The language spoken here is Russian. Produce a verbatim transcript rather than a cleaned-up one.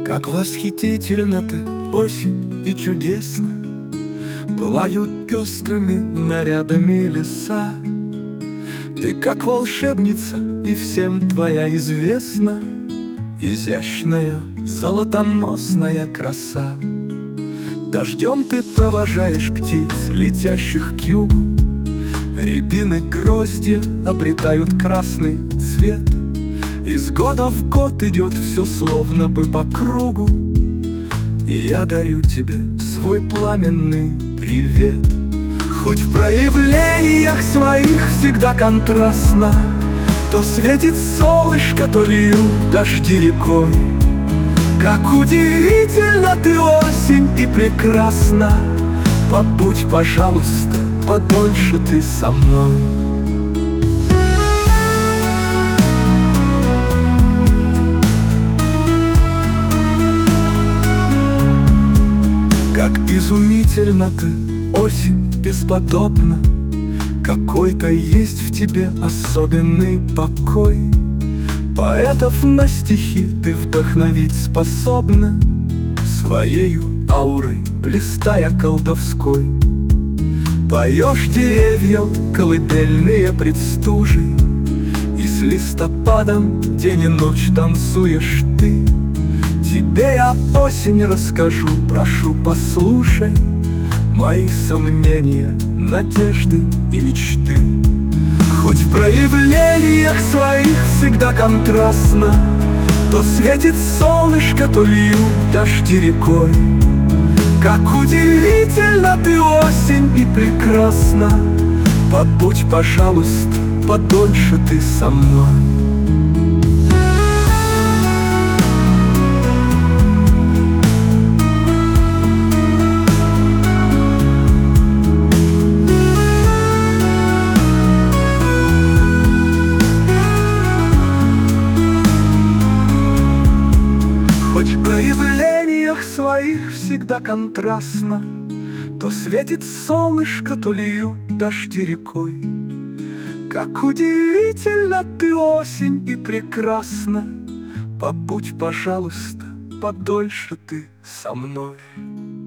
Как восхитительно ты, осень, и чудесно пылают пестрыми нарядами леса. Ты как волшебница, и всем твоя известна изящная, золотоносная краса. Дождем ты провожаешь птиц, летящих к югу. Рябины грозди обретают красный цвет. Из года в год идет все словно бы по кругу. И я дарю тебе свой пламенный привет. Хоть в проявлениях своих всегда контрастно, то светит солнышко, то льют дожди рекой. Как удивительно ты, осень, и прекрасна. Побудь, пожалуйста, подольше ты со мной. Как изумительно ты, осень, бесподобна. Какой-то есть в тебе особенный покой. Поэтов на стихи ты вдохновить способна, своею аурой блистая колдовской. Поешь деревьям колыбельные предстужи, и с листопадом день и ночь танцуешь ты. Тебе я осень расскажу, прошу, послушай мои сомнения, надежды и мечты. Хоть в проявлениях своих всегда контрастно, то светит солнышко, то льют дожди рекой. Как удивительно ты, осень, и прекрасна. Побудь, пожалуйста, подольше ты со мной. Хоть в проявлениях своих всегда контрастно, то светит солнышко, то льют дожди рекой. Как удивительно ты, осень, и прекрасна. Побудь, пожалуйста, подольше ты со мной.